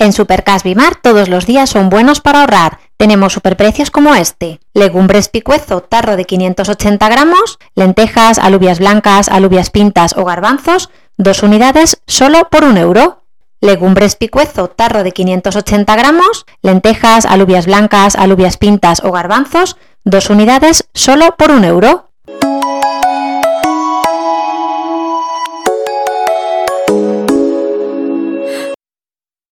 En Supercash Bimar todos los días son buenos para ahorrar. Tenemos superprecios como este. Legumbres picuezo, tarro de 580 gramos, lentejas, alubias blancas, alubias pintas o garbanzos, 2 unidades solo por 1 euro. Legumbres picuezo, tarro de 580 gramos, lentejas, alubias blancas, alubias pintas o garbanzos, 2 unidades solo por 1 euro.